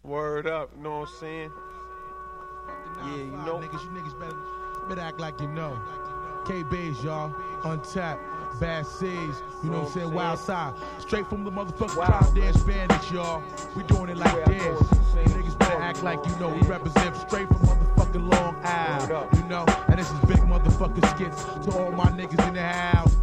Word up, you know what I'm saying? Yeah, you know. Niggas, you niggas better act like you know. K-Bays, y'all. Untapped. Bad Seeds. You know what I'm saying? Wild Side. Straight from the motherfucking Cloud Dance Bandits, y'all. We doing it like this. You niggas better act like you know. We represent straight from motherfucking Long Isle. You know? And this is big motherfucking skits to all my niggas in the house.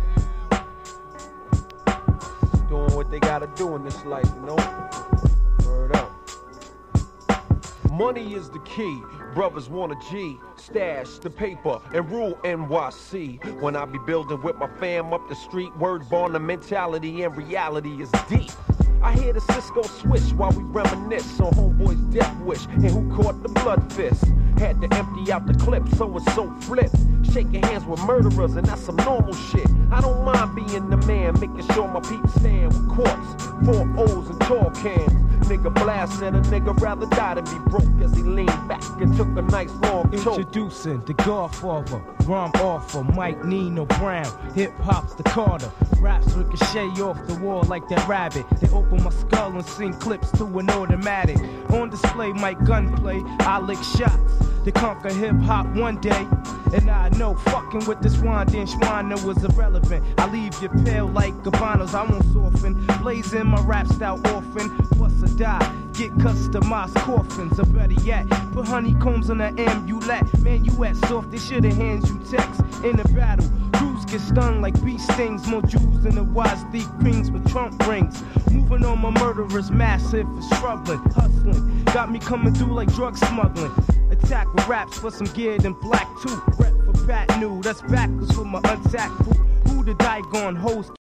Doing what they gotta do in this life, you know? Word up. Money is the key. Brothers want a G. Stash the paper and rule NYC. When I be building with my fam up the street, word born, the mentality and reality is deep. I hear the Cisco switch while we reminisce on homeboy's death wish and who caught the blood fist. Had to empty out the clip, so and so flip. Shaking hands with murderers, and that's some normal shit. I don't mind being the man, making sure my peeps stand with quartz, 4 O's and tall cans. Nigga blast said a nigga rather die than be broke as he leaned back and took a nice long choke. Introducing the Godfather, rhyme offer, Mike Nino Brown. Hip hop's the Carter. Raps ricochet off the wall like that rabbit. They open my skull and sing clips to an automatic. On display, my gunplay, I lick shots to conquer hip hop one day. And I know fucking with this Wandin Schwana was irrelevant. I leave you pale like Gabanos, I won't soften. Blazing my rap style orphan, plus a die. Get customized coffins, or better yet, put honeycombs on the amulet. Man, you at soft, they should've hands you text in a battle. Crews get stung like bee stings, more Jews than the wise thief queens with Trump rings. Moving on my murderers, massive, struggling, hustling. Got me coming through like drug smuggling. Attack with raps for some geared in black too. Rep for Pat New, that's backwards for my untact crew. Who the Digon host?